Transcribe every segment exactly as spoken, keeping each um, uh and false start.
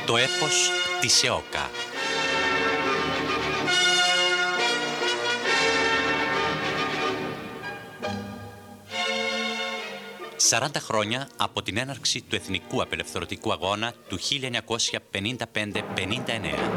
Το έπος της ΕΟΚΑ. σαράντα χρόνια από την έναρξη του Εθνικού Απελευθερωτικού Αγώνα του χίλια εννιακόσια πενήντα πέντε πενήντα εννέα.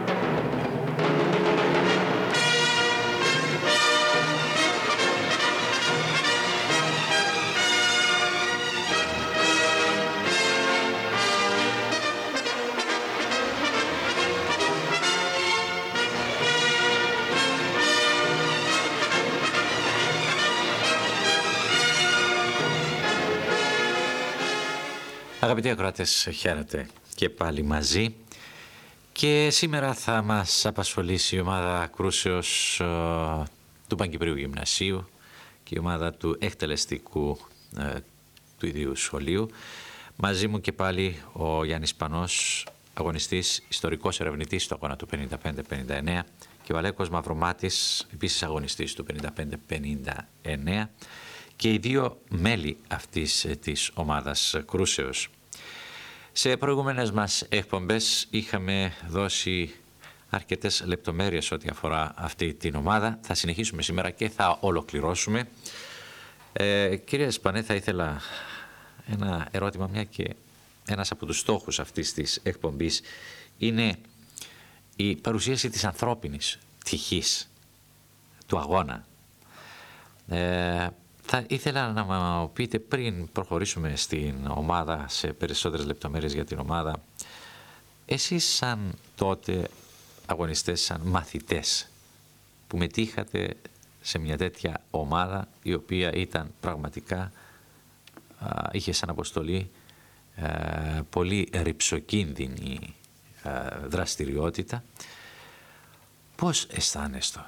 Αγαπητοί ακροατές, χαίρετε και πάλι μαζί και σήμερα θα μας απασχολήσει η ομάδα κρούσεως uh, του Παγκυπρίου Γυμνασίου και η ομάδα του εκτελεστικού uh, του ιδίου σχολείου. Μαζί μου και πάλι ο Γιάννης Πανός, αγωνιστής, ιστορικός ερευνητής του αγώνα του πενήντα πέντε πενήντα εννέα και ο Αλέκος Μαυρομάτης, επίσης αγωνιστής του πενήντα πέντε πενήντα εννέα. Και οι δύο μέλη αυτής της ομάδας κρούσεως. Σε προηγούμενες μας εκπομπές είχαμε δώσει αρκετές λεπτομέρειες ό,τι αφορά αυτή την ομάδα. Θα συνεχίσουμε σήμερα και θα ολοκληρώσουμε. Ε, κύριε Σπανέ, θα ήθελα ένα ερώτημα, μια και ένας από τους στόχους αυτής της εκπομπής είναι η παρουσίαση της ανθρώπινης πτυχής του αγώνα. Ε, Θα ήθελα να μου πείτε, πριν προχωρήσουμε στην ομάδα, σε περισσότερες λεπτομέρειες για την ομάδα, εσείς σαν τότε αγωνιστές, σαν μαθητές που μετήχατε σε μια τέτοια ομάδα η οποία ήταν πραγματικά, α, είχε σαν αποστολή α, πολύ ρυψοκίνδυνη α, δραστηριότητα, πώς αισθάνεστε?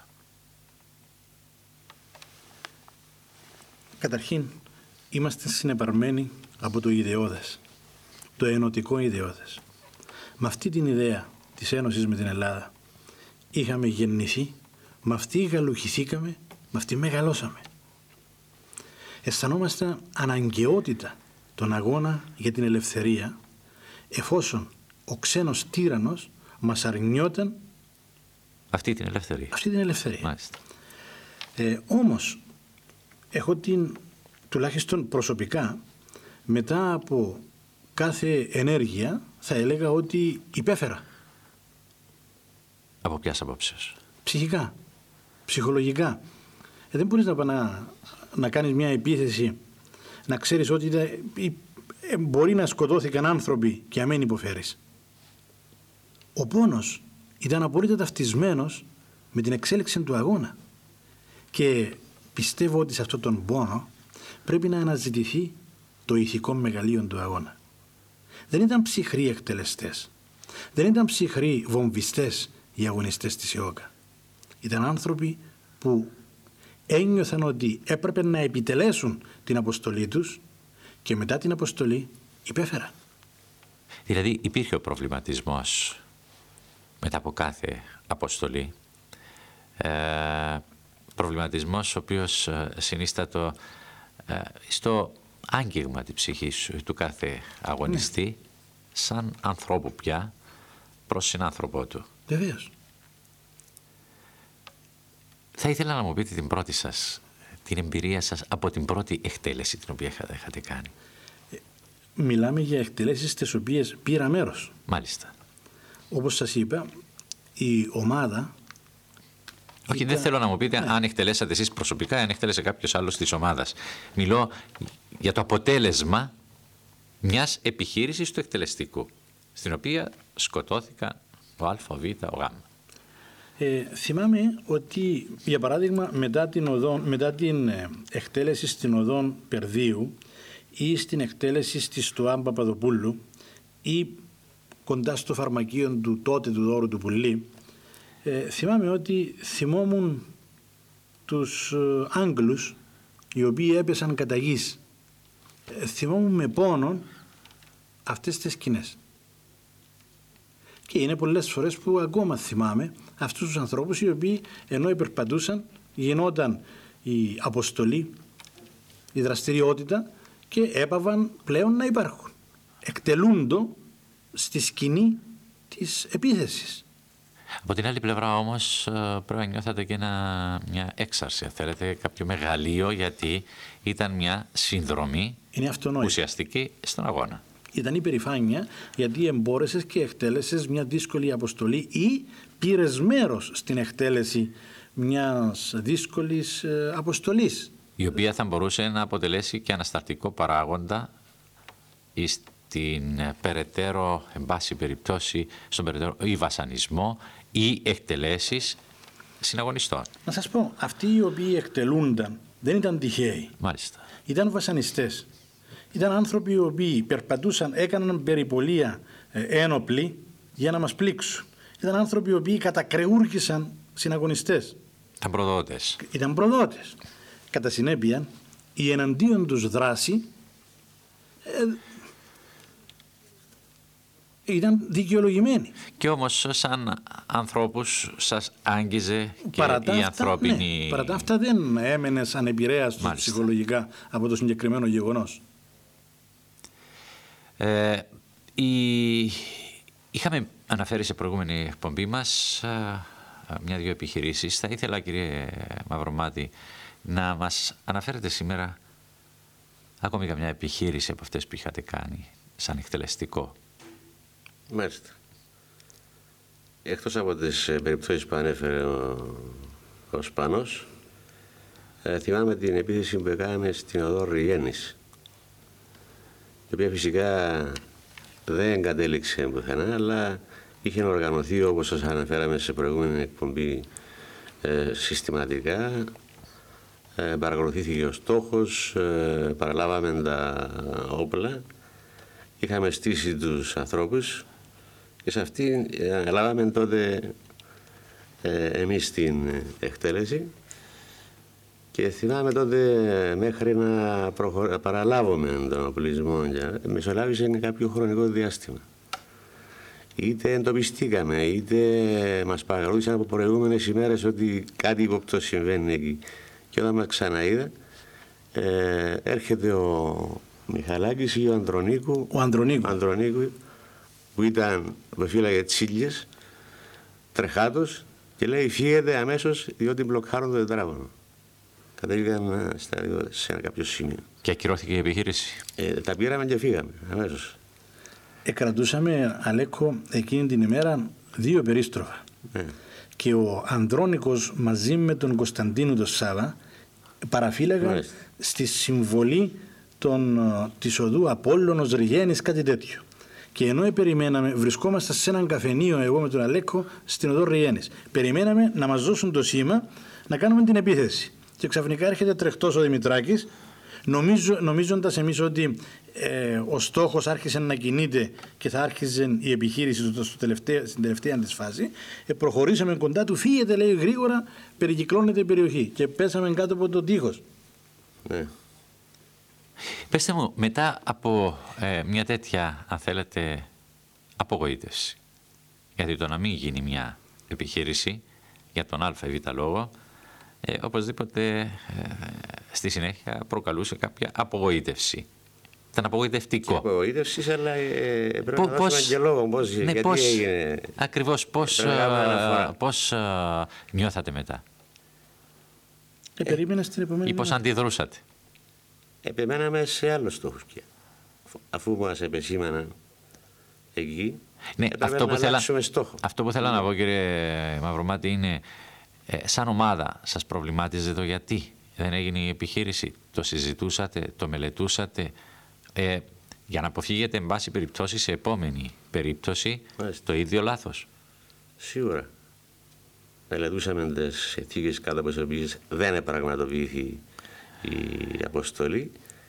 Καταρχήν, είμαστε συνεπαρμένοι από το ιδεώδες, το ενωτικό ιδεώδες. Με αυτή την ιδέα της ένωσης με την Ελλάδα είχαμε γεννηθεί, με αυτή γαλουχηθήκαμε, με αυτή μεγαλώσαμε. Αισθανόμαστε αναγκαιότητα τον αγώνα για την ελευθερία, εφόσον ο ξένος τύραννος μας αρνιόταν αυτή την ελευθερία. Αυτή την ελευθερία. Μάλιστα. Ε, όμως, έχω την, τουλάχιστον προσωπικά, μετά από κάθε ενέργεια, θα έλεγα ότι υπέφερα. Από ποιας απόψεως? Ψυχικά, ψυχολογικά. Ε, δεν μπορείς να, να, να κάνεις μια επίθεση, να ξέρεις ότι ε, μπορεί να σκοτώθηκαν άνθρωποι και να μην υποφέρεις. Ο πόνος ήταν απόλυτα ταυτισμένος με την εξέλιξη του αγώνα. Και πιστεύω ότι σε αυτόν τον πόνο πρέπει να αναζητηθεί το ηθικό μεγαλείο του αγώνα. Δεν ήταν ψυχροί εκτελεστές. Δεν ήταν ψυχροί βομβιστές οι αγωνιστές της ΕΟΚΑ. Ήταν άνθρωποι που ένιωθαν ότι έπρεπε να επιτελέσουν την αποστολή τους και μετά την αποστολή υπέφεραν. Δηλαδή υπήρχε ο προβληματισμός μετά από κάθε αποστολή. Ε, προβληματισμός ο οποίος συνίστατο ε, στο άγγιγμα της ψυχής του κάθε αγωνιστή, ναι, σαν ανθρώπου πια προς συνάνθρωπό του. Βεβαίως. Θα ήθελα να μου πείτε την πρώτη σας, την εμπειρία σας από την πρώτη εκτέλεση την οποία είχατε κάνει. Μιλάμε για εκτελέσεις τις οποίες πήρα μέρος. Μάλιστα. Όπως σας είπα, η ομάδα... Όχι, ήταν... δεν θέλω να μου πείτε, ναι, αν εκτελέσατε εσείς προσωπικά, αν εκτέλεσε κάποιος άλλος της ομάδας. Μιλώ για το αποτέλεσμα μιας επιχείρησης του εκτελεστικού, στην οποία σκοτώθηκαν ο Α, ο Β, ο Γ. Ε, θυμάμαι ότι, για παράδειγμα, μετά την, οδόν, μετά την εκτέλεση στην οδόν Περδίου ή στην εκτέλεση της Στοάμ Παπαδοπούλου ή κοντά στο φαρμακείο του τότε του Δώρου του Πουλή, ε, θυμάμαι ότι θυμόμουν τους ε, Άγγλους οι οποίοι έπεσαν κατά γης. Ε, θυμόμουν με πόνο αυτές τις σκηνές. Και είναι πολλές φορές που ακόμα θυμάμαι αυτούς τους ανθρώπους οι οποίοι ενώ υπερπατούσαν γινόταν η αποστολή, η δραστηριότητα και έπαβαν πλέον να υπάρχουν. Εκτελούντο στη σκηνή της επίθεσης. Από την άλλη πλευρά όμως πρέπει να νιώθατε και ένα, μια έξαρση, θέλετε, κάποιο μεγαλείο, γιατί ήταν μια συνδρομή ουσιαστική στον αγώνα. Ήταν υπερηφάνεια γιατί εμπόρεσες και εκτέλεσες μια δύσκολη αποστολή ή πήρες μέρος στην εκτέλεση μιας δύσκολης αποστολής. Η οποία θα μπορούσε να αποτελέσει και αναστατικό παράγοντα στην περαιτέρω, εν πάση περιπτώσει, στον περαιτέρω ή βασανισμό ή εκτελέσεις συναγωνιστών. Να σας πω, αυτοί οι οποίοι εκτελούνταν δεν ήταν τυχαίοι. Μάλιστα. Ήταν βασανιστές. Ήταν άνθρωποι οι οποίοι περπατούσαν, έκαναν περιπολία ε, ένοπλοι για να μας πλήξουν. Ήταν άνθρωποι οι οποίοι κατακρεούργησαν συναγωνιστές. Ήταν προδότες. Ήταν προδότες. Κατά συνέπεια, η εναντίον τους δράση ε, ήταν δικαιολογημένη. Και όμως σαν ανθρώπους σας άγγιζε και παρατά η αυτά, ανθρώπινη... Ναι, παρατά αυτά δεν έμενες ανεπηρέαστος ψυχολογικά από το συγκεκριμένο γεγονός. Ε, η... Είχαμε αναφέρει σε προηγούμενη εκπομπή μας μια-δυο επιχειρήσεις. Θα ήθελα, κύριε Μαυρομάτη, να μας αναφέρετε σήμερα ακόμη καμιά επιχείρηση από αυτές που είχατε κάνει σαν εκτελεστικό. Μάλιστα. Εκτός από τις περιπτώσεις που ανέφερε ο, ο Σπάνος, ε, θυμάμαι την επίθεση που έκαναμε στην οδό Ριγέννης, η οποία φυσικά δεν κατέληξε πουθενά, αλλά είχε οργανωθεί, όπως σας αναφέραμε σε προηγούμενη εκπομπή, ε, συστηματικά. Ε, παρακολουθήθηκε ο στόχος, ε, παραλάβαμε τα όπλα, είχαμε στήσει τους ανθρώπους και σε αυτή ε, λάβαμε τότε ε, εμείς την εκτέλεση και θυμάμαι τότε μέχρι να προχω... παραλάβουμε τον οπλισμό και μεσολάβησε κάποιο χρονικό διάστημα. Είτε εντοπιστήκαμε, είτε μας παρακολούθησαν από προηγούμενες ημέρες ότι κάτι ύποπτο συμβαίνει εκεί. Και όταν μας ξαναείδα, ε, έρχεται ο Μιχαλάκης ή ο Ανδρονίκου, ο Ανδρονίκου. Ανδρονίκου που ήταν, που φύλαγε τσίλιες, τρεχάτος, και λέει φύγετε αμέσως διότι μπλοκάρουν το τετράγωνο. Κατέβηκαν σε ένα κάποιο σημείο. Και ακυρώθηκε η επιχείρηση. Ε, τα πήραμε και φύγαμε αμέσως. Εκρατούσαμε, Αλέκο, εκείνη την ημέρα δύο περίστροφα. Ε. Και ο Ανδρώνικος μαζί με τον Κωνσταντίνο τον Σάβα παραφύλαγαν Μάλιστα. στη συμβολή των, της οδού Απόλλωνος Ριγέννης, κάτι τέτοιο. Και ενώ περιμέναμε, βρισκόμαστε σε έναν καφενείο εγώ με τον Αλέκο στην οδό Ριγέννης. Περιμέναμε να μας δώσουν το σήμα να κάνουμε την επίθεση. Και ξαφνικά έρχεται τρεχτός ο Δημητράκης, νομίζω, νομίζοντας εμείς ότι ε, ο στόχος άρχισε να κινείται και θα άρχιζε η επιχείρηση του στο τελευταία, στην τελευταία της φάση. Ε, προχωρήσαμε κοντά του, φύγετε, λέει, γρήγορα, περικυκλώνεται η περιοχή και πέσαμε κάτω από τον τείχος. Ναι. Πέστε μου, μετά από ε, μια τέτοια, αν θέλετε, απογοήτευση, γιατί το να μην γίνει μια επιχείρηση για τον α ή β λόγο, ε, οπωσδήποτε ε, στη συνέχεια προκαλούσε κάποια απογοήτευση. Ήταν απογοητευτικό. Και απογοήτευση, αλλά ε, πρέπει Πο, να δώσουμε και λόγο πώς, ναι, γιατί πώς, έγινε. Ακριβώς, πώς, α, πώς α, νιώθατε μετά Ε, περίμενα στην επόμενη ή πώς μέρα. αντιδρούσατε. Επιμέναμε σε άλλους στόχους πια. Αφού μας επεσήμαναν εκεί, Ναι, έπρεπε αυτό να που, θέλα, αλλάξουμε στόχο. αυτό που θέλω να πω, κύριε Μαυρομάτη, είναι ε, σαν ομάδα σας προβλημάτιζε το γιατί δεν έγινε η επιχείρηση. Το συζητούσατε, το μελετούσατε ε, για να αποφύγετε εν πάση περιπτώσει σε επόμενη περίπτωση Μάλιστα. το ίδιο λάθος. Σίγουρα. Μελετούσαμε τις συνθήκες κάτω από τις οποίες δεν επραγματοποιήθη η αποστολή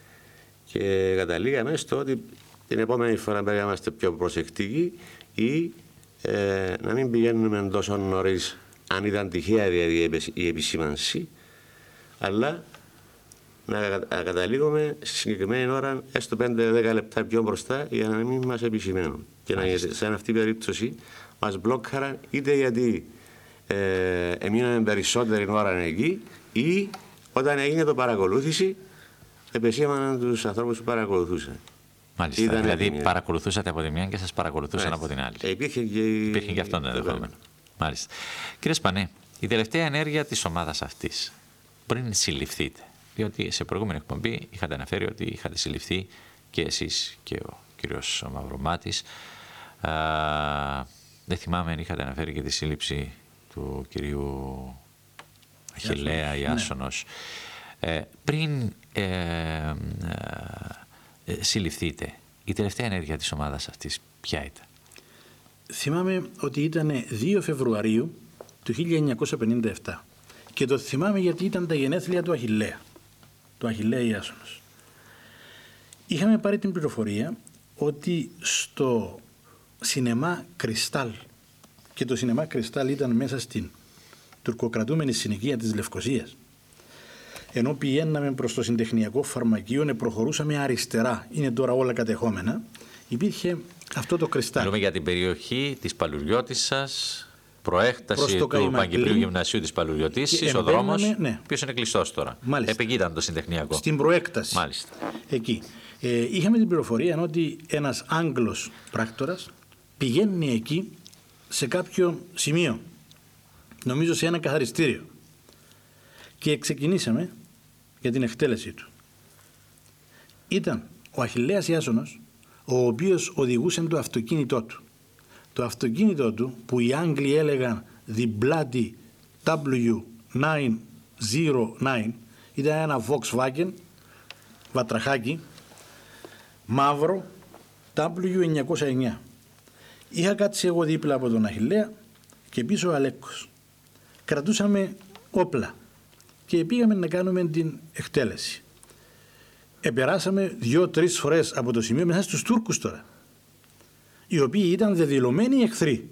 και καταλήγαμε στο ότι την επόμενη φορά πρέπει να είμαστε πιο προσεκτικοί ή ε, να μην πηγαίνουμε τόσο νωρίς, αν ήταν τυχαία δηλαδή η επισήμανση, αλλά να καταλήγουμε στη συγκεκριμένη ώρα έστω πέντε δέκα λεπτά πιο μπροστά για να μην μας επισημαίνουν. Και να, σε αυτή την περίπτωση μας μπλόκαραν είτε γιατί ε, έμειναν περισσότερη ώρα εκεί ή όταν έγινε το παρακολούθηση επεσήμαναν τους ανθρώπους που παρακολουθούσαν. Μάλιστα. Ήταν Δηλαδή έτοιμοι. παρακολουθούσατε από τη μια και σας παρακολουθούσαν Μάλιστα. από την άλλη. Ε, υπήρχε και, Υπήρχε και αυτό το ενδεχόμενο. Μάλιστα. Κύριε Σπανέ, η τελευταία ενέργεια της ομάδας αυτής, πριν συλληφθείτε, διότι σε προηγούμενη εκπομπή είχατε αναφέρει ότι είχατε συλληφθεί και εσείς και ο κύριος Μαυρομάτης. Α, δεν θυμάμαι αν είχατε αναφέρει και τη σύλληψη του κυρίου Αχιλλέα Ιάσονος. Ναι. Ε, πριν ε, ε, ε, συλληφθείτε, η τελευταία ενέργεια της ομάδας αυτής ποια ήταν? Θυμάμαι ότι ήταν δύο Φεβρουαρίου του χίλια εννιακόσια πενήντα επτά και το θυμάμαι γιατί ήταν τα γενέθλια του Αχιλλέα, του Αχιλλέα Ιάσονος. Είχαμε πάρει την πληροφορία ότι στο σινεμά Κρυστάλ, και το σινεμά Κρυστάλ ήταν μέσα στην τουρκοκρατούμενη συνοικία της Λευκωσίας, ενώ πηγαίναμε προς το συντεχνιακό φαρμακείο, προχωρούσαμε αριστερά, είναι τώρα όλα κατεχόμενα, υπήρχε αυτό το Κρυστάλ. Μιλούμε για την περιοχή της Παλουριώτισσας, προέκταση του Καϊμακλή, Παγκυπρίου Γυμνασίου της Παλουριώτισσης, ο δρόμος, ναι. Ποιος είναι κλειστός τώρα. Μάλιστα. Επ' ήταν το συντεχνιακό. Στην προέκταση. Μάλιστα. Εκεί. Ε, είχαμε την πληροφορία ότι ένας Άγγλος πράκτορας πηγαίνει εκεί σε κάποιο σημείο, νομίζω σε ένα καθαριστήριο, και ξεκινήσαμε για την εκτέλεσή του. Ήταν ο Αχιλλέας Ιάσονος, ο οποίος οδηγούσε το αυτοκίνητό του. Το αυτοκίνητό του, που οι Άγγλοι έλεγαν The Bloody ντάμπλιου εννιακόσια εννιά, ήταν ένα Volkswagen βατραχάκι μαύρο ντάμπλιου εννιακόσια εννιά. Είχα κάτσει εγώ δίπλα από τον Αχιλλέα και πίσω ο Αλέκος. Κρατούσαμε όπλα και πήγαμε να κάνουμε την εκτέλεση. Επεράσαμε δύο-τρεις φορές από το σημείο μέσα στους Τούρκους τώρα, οι οποίοι ήταν δεδηλωμένοι εχθροί.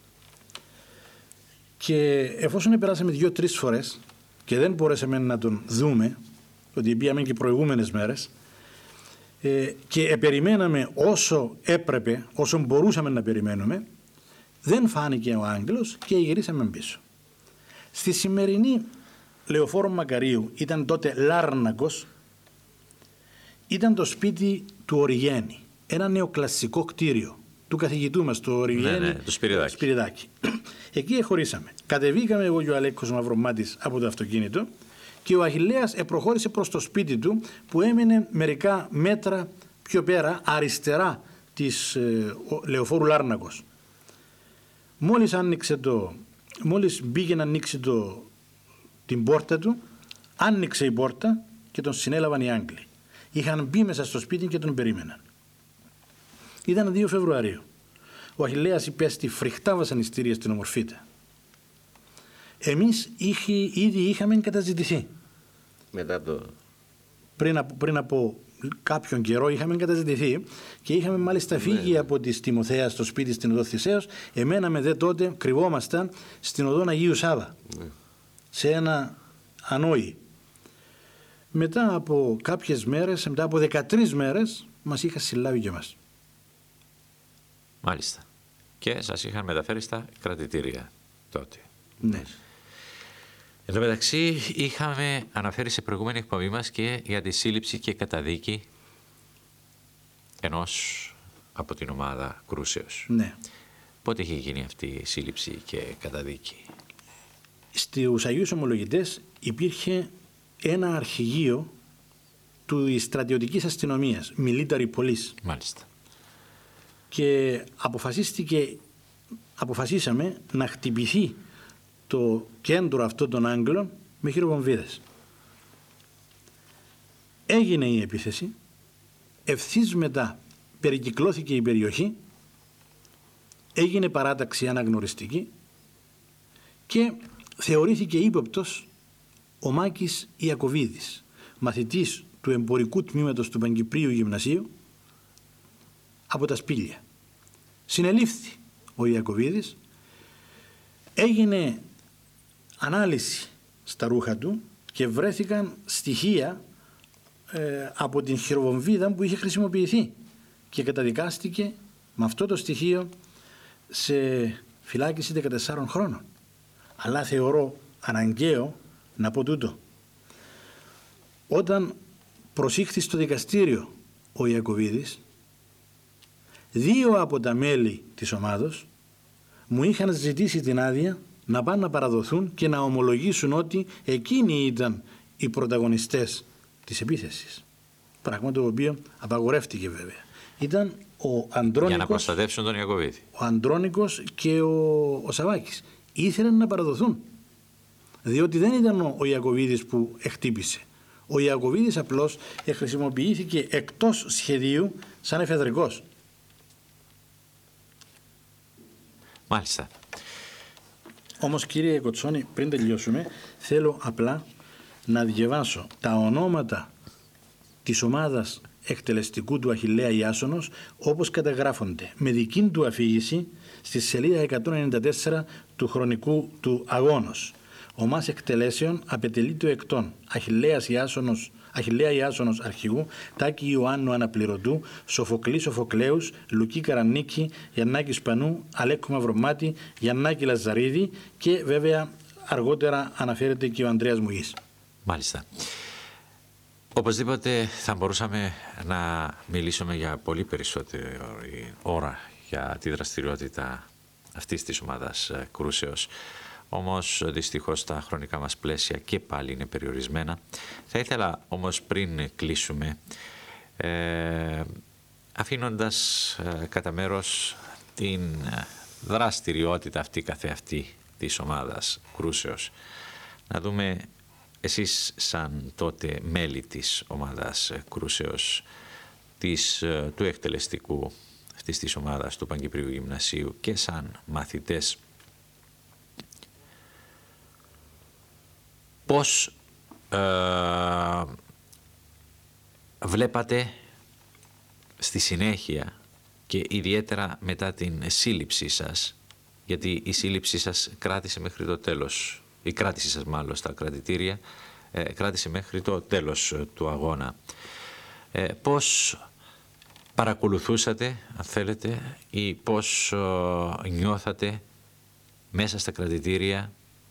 Και εφόσον επεράσαμε δύο-τρεις φορές και δεν μπορέσαμε να τον δούμε, ότι πήγαμε και προηγούμενες μέρες, ε, και επεριμέναμε όσο έπρεπε, όσο μπορούσαμε να περιμένουμε, δεν φάνηκε ο Άγγλος και γυρίσαμε πίσω. Στη σημερινή Λεωφόρο Μακαρίου, ήταν τότε Λάρνακος, ήταν το σπίτι του Οριγένη, ένα νεοκλασικό κτίριο του καθηγητού μας, το Οριγένη, ναι, ναι, το Σπυριδάκη. Σπυριδάκη. Εκεί χωρίσαμε. Κατεβήκαμε εγώ και ο Αλέκος Μαυρομάτης από το αυτοκίνητο και ο Αχιλλέας προχώρησε προς το σπίτι του, που έμενε μερικά μέτρα πιο πέρα, αριστερά της ε, Λεωφόρου Λάρνακος. Μόλις, άνοιξε το, μόλις μπήκε να ανοίξει το, την πόρτα του, άνοιξε η πόρτα και τον συνέλαβαν οι Άγγλοι. Είχαν μπει μέσα στο σπίτι και τον περίμεναν. Ήταν δύο Φεβρουαρίου. Ο Αχιλλέας υπέστη φρικτά βασανιστήρια στην Ομορφίτα. Εμείς είχε, ήδη είχαμε καταζητηθεί. Μετά το... Πριν από, πριν από κάποιον καιρό είχαμε καταζητηθεί και είχαμε μάλιστα φύγει ναι. από τη Τιμοθέα στο σπίτι στην οδό Θησέως. Εμέναμε δε τότε, κρυβόμασταν στην οδό Αγίου Σάβα, ναι. σε ένα ανόη. Μετά από κάποιες μέρες, μετά από δεκατρείς μέρες, μας είχα συλλάβει και εμάς. Μάλιστα. Και σας είχαν μεταφέρει στα κρατητήρια τότε. Ναι. Εν τω μεταξύ είχαμε αναφέρει σε προηγούμενη εκπομπή μας και για τη σύλληψη και καταδίκη ενός από την ομάδα κρούσεως. Ναι. Πότε είχε γίνει αυτή η σύλληψη και καταδίκη? Στους Αγίους Ομολογητές υπήρχε ένα αρχηγείο του στρατιωτικής αστυνομίας, Military Police. Μάλιστα. Και αποφασίστηκε, αποφασίσαμε να χτυπηθεί το κέντρο αυτό των Άγγλων με χειροβομβίδες. Έγινε η επίθεση, ευθύς μετά περικυκλώθηκε η περιοχή, έγινε παράταξη αναγνωριστική και θεωρήθηκε ύποπτος ο Μάκης Ιακωβίδης, μαθητής του εμπορικού τμήματος του Παγκυπρίου Γυμνασίου από τα Σπήλια. Συνελήφθη ο Ιακωβίδης, έγινε ανάλυση στα ρούχα του και βρέθηκαν στοιχεία ε, από την χειροβομβίδα που είχε χρησιμοποιηθεί και καταδικάστηκε με αυτό το στοιχείο σε φυλάκιση δεκατεσσάρων χρόνων. Αλλά θεωρώ αναγκαίο να πω τούτο. Όταν προσήχθη στο δικαστήριο ο Ιακωβίδης, δύο από τα μέλη της ομάδος μου είχαν ζητήσει την άδεια να πάνε να παραδοθούν και να ομολογήσουν ότι εκείνοι ήταν οι πρωταγωνιστές της επίθεσης. Πράγμα το οποίο απαγορεύτηκε βέβαια. Ήταν ο Αντρώνικος, για να προστατεύσουν τον Ιακωβίδη. Ο Αντρώνικος και ο, ο Σαββάκης ήθελαν να παραδοθούν. Διότι δεν ήταν ο, ο Ιακωβίδης που εκτύπησε. Ο Ιακωβίδης απλώς χρησιμοποιήθηκε εκτός σχεδίου σαν εφεδρικός. Μάλιστα. Όμως κύριε Κοτσόνη, πριν τελειώσουμε, θέλω απλά να διαβάσω τα ονόματα της ομάδας εκτελεστικού του Αχιλλέα Ιάσονος όπως καταγράφονται με δική του αφήγηση στη σελίδα εκατόν ενενήντα τέσσερα του χρονικού του αγώνος. Ομάς εκτελέσεων απετελείται εκτών Αχιλλέας Ιάσονος, Αχιλλέα Ιάσονος αρχηγού, Τάκη Ιωάννου Αναπληρωτού, Σοφοκλή Σοφοκλέους, Λουκί Καρανίκη, Γιαννάκη Σπανού, Αλέκου Μαυρομάτη, Γιαννάκη Λαζαρίδη και βέβαια αργότερα αναφέρεται και ο Ανδρέας Μουγής. Μάλιστα. Οπωσδήποτε θα μπορούσαμε να μιλήσουμε για πολύ περισσότερη ώρα για τη δραστηριότητα αυτής της ομάδας κρούσεως. Όμως δυστυχώς τα χρονικά μας πλαίσια και πάλι είναι περιορισμένα. Θα ήθελα όμως πριν κλείσουμε, ε, αφήνοντας ε, κατά μέρος την δραστηριότητα αυτή καθεαυτή της ομάδας κρούσεως, να δούμε εσείς σαν τότε μέλη της ομάδας κρούσεως, της, του εκτελεστικού αυτής της ομάδας του Παγκυπρίου Γυμνασίου και σαν μαθητές, πώς ε, βλέπατε στη συνέχεια και ιδιαίτερα μετά την σύλληψή σας, γιατί η σύλληψή σας κράτησε μέχρι το τέλος, η κράτηση σας μάλλον στα κρατητήρια, ε, κράτησε μέχρι το τέλος του αγώνα. Ε, πώς παρακολουθούσατε, αν θέλετε, ή πώς ε, νιώθατε μέσα στα κρατητήρια,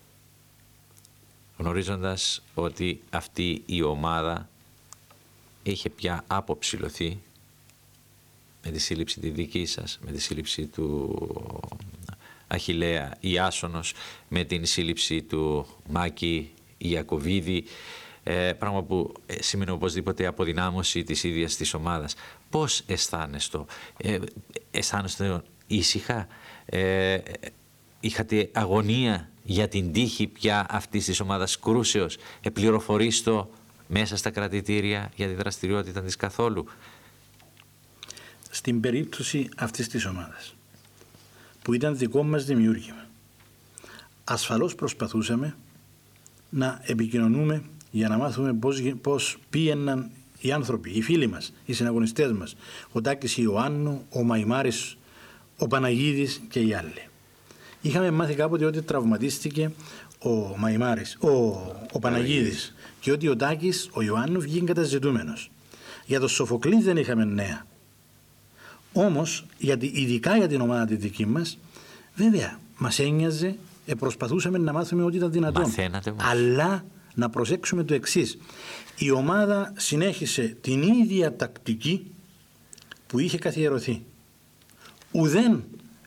γνωρίζοντας ότι αυτή η ομάδα είχε πια αποψηλωθεί με τη σύλληψη τη δική σας, με τη σύλληψη του Αχιλλέα Ιάσονος, με την σύλληψη του Μάκη Ιακωβίδη, ε, πράγμα που σημαίνει οπωσδήποτε αποδυνάμωση της ίδιας της ομάδας. Πώς αισθάνεστε, ε, αισθάνεστε ήσυχα, ε, είχατε αγωνία για την τύχη πια αυτής της ομάδας κρούσεως, επληροφορήστο μέσα στα κρατητήρια για τη δραστηριότητα της καθόλου? Στην περίπτωση αυτής της ομάδας, που ήταν δικό μας δημιούργημα, ασφαλώς προσπαθούσαμε να επικοινωνούμε για να μάθουμε πώς, πώς πήγαιναν οι άνθρωποι, οι φίλοι μας, οι συναγωνιστές μας, ο Τάκης Ιωάννου, ο Μαϊμάρης, ο Παναγίδης και οι άλλοι. Είχαμε μάθει κάποτε ότι τραυματίστηκε ο Μαϊμάρης, ο, ο Παναγίδης, και ότι ο Τάκης, ο Ιωάννου, βγήκε καταζητούμενος. Για τον Σοφοκλή δεν είχαμε νέα. Όμως, γιατί, ειδικά για την ομάδα τη δική μας, βέβαια, μας ένοιαζε, ε, προσπαθούσαμε να μάθουμε ό,τι ήταν δυνατόν. Μαθαίνατε όμως. Αλλά να προσέξουμε το εξής. Η ομάδα συνέχισε την ίδια τακτική που είχε καθιερωθεί. Ουδέν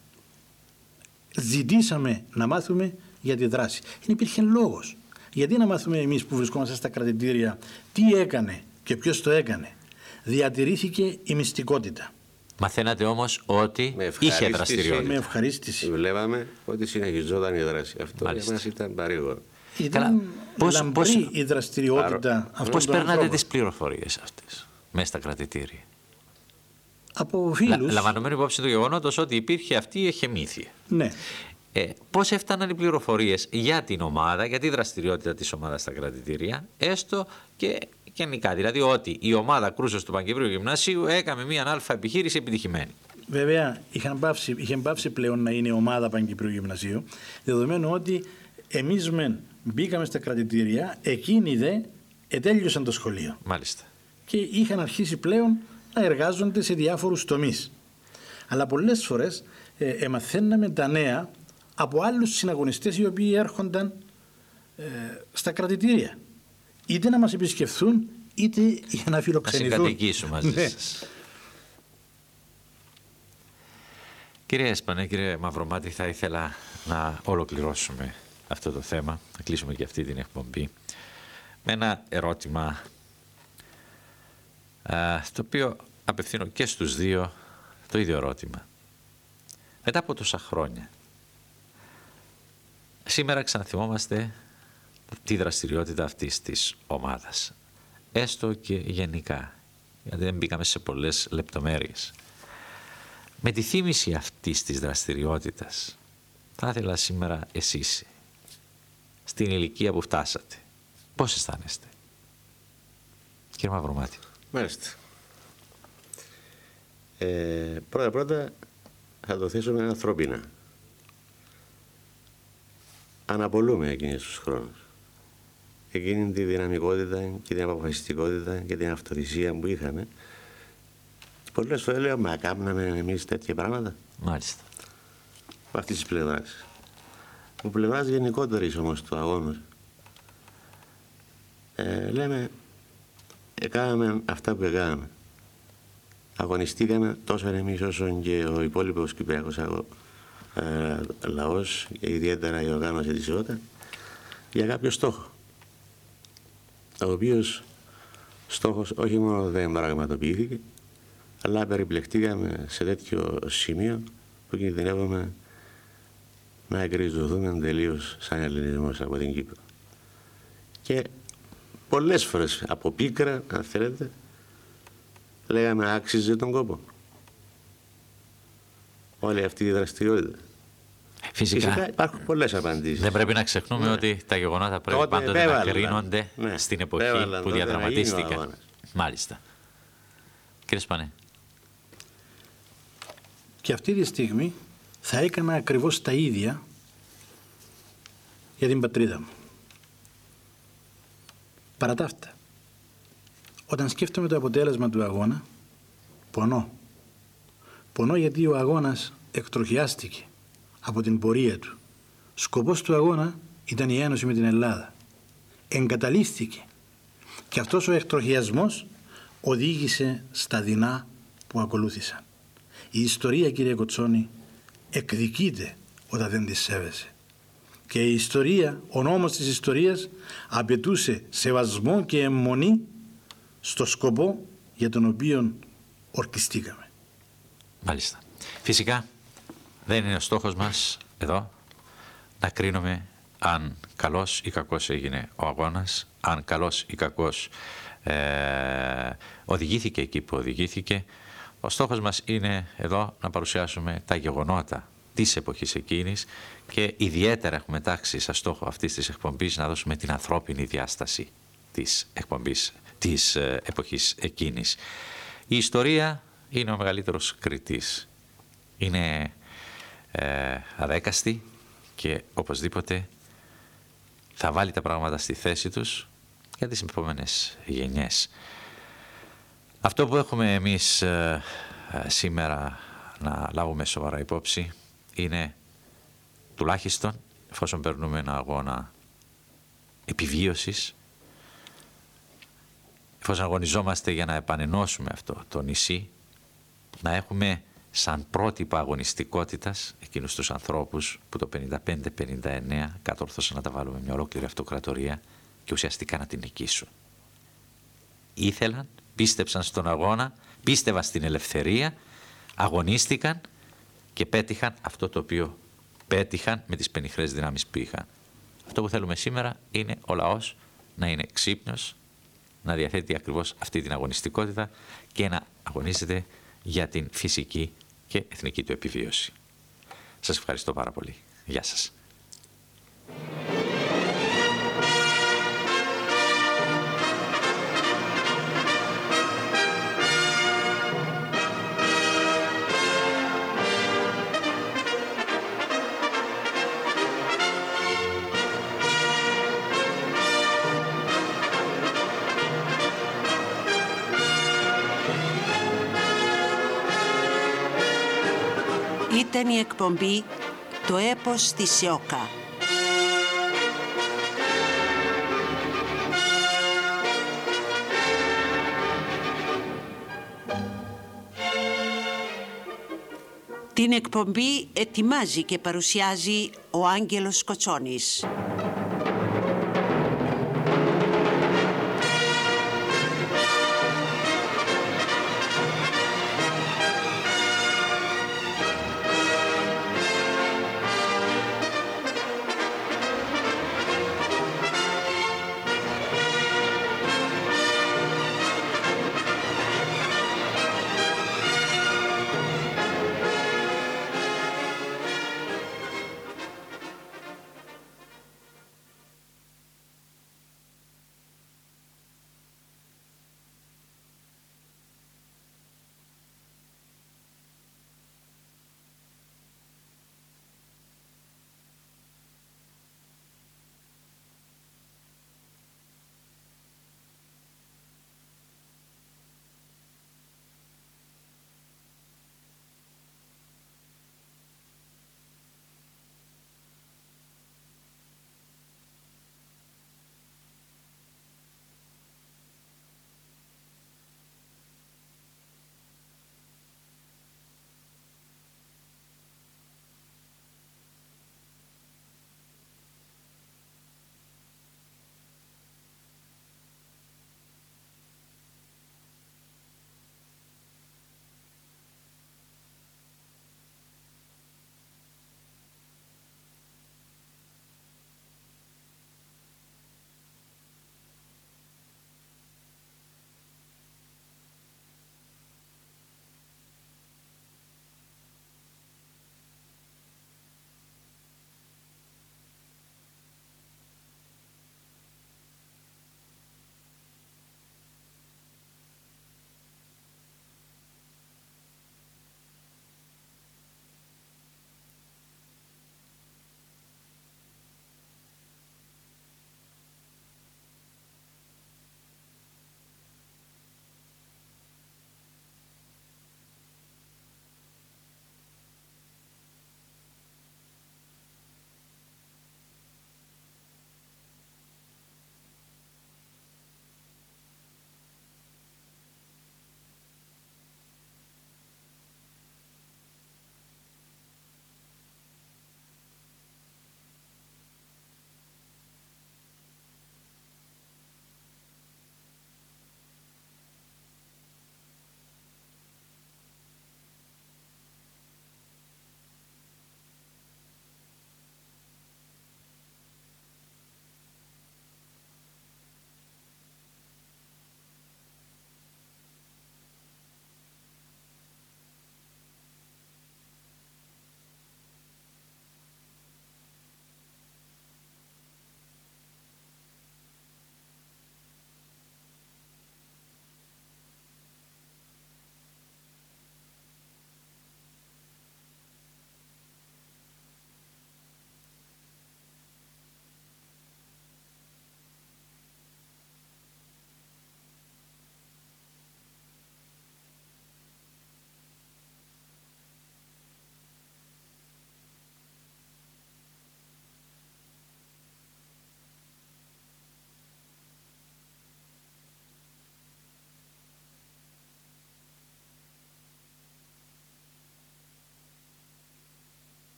ζητήσαμε να μάθουμε για τη δράση. Δεν υπήρχε λόγος. Γιατί να μάθουμε εμείς που βρισκόμαστε στα κρατητήρια τι έκανε και ποιος το έκανε? Διατηρήθηκε η μυστικότητα. Μαθαίνατε όμως ότι είχε δραστηριότητα. Με ευχαρίστηση. Βλέπαμε ότι συνεχιζόταν η δράση. Αυτό για μας ήταν παρήγορο. Ήταν πώς, λαμπρή πώς, η δραστηριότητα αυτών πώς των παίρνατε ανθρώπων. τις πληροφορίες αυτές μέσα στα κρατητήρια? Από φίλους. Λα, λαμβανωμένη υπόψη του γεγονότος ότι υπήρχε αυτή η εχεμήθεια. Ναι. Ε, πώς έφταναν οι πληροφορίες για την ομάδα, για τη δραστηριότητα της ομάδας στα κρατητήρια, έστω και γενικά? Δηλαδή ότι η ομάδα κρούσεως του Παγκυπρίου Γυμνασίου έκανε μια αλφα επιχείρηση επιτυχημένη. Βέβαια, είχαν πάυσει, είχε πάυσει πλέον να είναι ομάδα Παγκυπρίου Γυμνασίου, δεδομένου ότι εμείς μεν μπήκαμε στα κρατητήρια, εκείνοι δε ετέλειωσαν το σχολείο. Μάλιστα. Και είχαν αρχίσει πλέον να εργάζονται σε διάφορους τομείς. Αλλά πολλές φορές ε, εμαθαίναμε τα νέα από άλλους συναγωνιστές οι οποίοι έρχονταν ε, στα κρατητήρια. Είτε να μας επισκεφθούν, είτε για να φιλοξενηθούν. Να συγκατοικήσουν μαζί ναι. σας. Κύριε Έσπανε, κύριε Μαυρομάτη, θα ήθελα να ολοκληρώσουμε αυτό το θέμα, να κλείσουμε και αυτή την εκπομπή με ένα ερώτημα α, το οποίο απευθύνω και στους δύο το ίδιο ερώτημα. Μετά από τόσα χρόνια, σήμερα ξαναθυμόμαστε τη δραστηριότητα αυτής της ομάδας, έστω και γενικά, γιατί δεν μπήκαμε σε πολλές λεπτομέρειες. Με τη θύμηση αυτής της δραστηριότητας, θα ήθελα σήμερα εσείς, στην ηλικία που φτάσατε, πώς αισθάνεστε? Κύριε Μαυρομάτη. Μάλιστα. Ε, πρώτα πρώτα θα το θέσουμε ανθρώπινα. Αναπολούμε εκείνους τους χρόνους. Εκείνη τη δυναμικότητα και την αποφασιστικότητα και την αυτοθυσία που είχαμε. Πολλές φορές λέω, μα κάμναμε εμείς τέτοια πράγματα. Μάλιστα. Από αυτής της πλευράς. Από πλευράς γενικότερης όμως του αγώνα. Ε, λέμε, έκαναμε αυτά που έκαναμε. Αγωνιστήκαμε τόσο εμείς όσο και ο υπόλοιπος κυπριακός ε, λαός, ιδιαίτερα η οργάνωση της ΟΤΑ, για κάποιο στόχο. Ο οποίος στόχος όχι μόνο δεν πραγματοποιήθηκε, αλλά περιπλεκτήκαμε σε τέτοιο σημείο που κινδυνεύουμε να εκριζωθούμε τελείως σαν ελληνισμός από την Κύπρο. Και πολλές φορές από πίκρα, αν θέλετε, λέγαμε άξιζε τον κόπο όλη αυτή η δραστηριότητα. Φυσικά, Φυσικά υπάρχουν πολλές απαντήσεις. δεν πρέπει να ξεχνούμε ναι. ότι τα γεγονότα πρέπει τότε πάντοτε να κρίνονται ναι. στην εποχή Πέβαλαν, που διαδραματίστηκαν. Μάλιστα. Κύριε Σπανέ. Και αυτή τη στιγμή θα έκανα ακριβώς τα ίδια για την πατρίδα μου. Παρά τα αυτά, όταν σκέφτομαι το αποτέλεσμα του αγώνα, πονώ. Πονώ γιατί ο αγώνας εκτροχιάστηκε από την πορεία του. Σκοπός του αγώνα ήταν η ένωση με την Ελλάδα. Εγκαταλείφθηκε. Και αυτός ο εκτροχιασμός οδήγησε στα δεινά που ακολούθησαν. Η ιστορία, κύριε Κοτσόνη, εκδικείται όταν δεν τη σέβεσαι. Και η ιστορία, ο νόμος της ιστορίας απαιτούσε σεβασμό και αιμονή στο σκοπό για τον οποίο ορκιστήκαμε. Μάλιστα. Φυσικά δεν είναι ο στόχος μας εδώ να κρίνουμε αν καλός ή κακός έγινε ο αγώνας, αν καλός ή κακός ε, οδηγήθηκε εκεί που οδηγήθηκε. Ο στόχος μας είναι εδώ να παρουσιάσουμε τα γεγονότα της εποχής εκείνης και ιδιαίτερα έχουμε τάξει σαν στόχο αυτής της εκπομπής να δώσουμε την ανθρώπινη διάσταση της εκπομπής της ε, εποχής εκείνης. Η ιστορία είναι ο μεγαλύτερος κριτής. Είναι ε, αδέκαστη και οπωσδήποτε θα βάλει τα πράγματα στη θέση τους για τις επόμενες γενιές. Αυτό που έχουμε εμείς ε, ε, σήμερα να λάβουμε σοβαρά υπόψη είναι τουλάχιστον εφόσον περνούμε ένα αγώνα επιβίωσης, εφόσον αγωνιζόμαστε για να επανενώσουμε αυτό το νησί, να έχουμε σαν πρότυπα αγωνιστικότητας εκείνους τους ανθρώπους που το πενήντα πέντε πενήντα εννέα κατόρθωσαν να τα βάλουμε μια ολόκληρη αυτοκρατορία και ουσιαστικά να την νικήσουν. Ήθελαν, πίστεψαν στον αγώνα, πίστευαν στην ελευθερία, αγωνίστηκαν και πέτυχαν αυτό το οποίο πέτυχαν με τις πενιχρές δυνάμεις που είχαν. Αυτό που θέλουμε σήμερα είναι ο λαός να είναι ξύπνιος, να διαθέτει ακριβώς αυτή την αγωνιστικότητα και να αγωνίζεται για την φυσική και εθνική του επιβίωση. Σας ευχαριστώ πάρα πολύ. Γεια σας. Ήταν η εκπομπή «Το έπος της ΣΕΟΚΑ». Την εκπομπή ετοιμάζει και παρουσιάζει ο Άγγελος Κοτσόνης.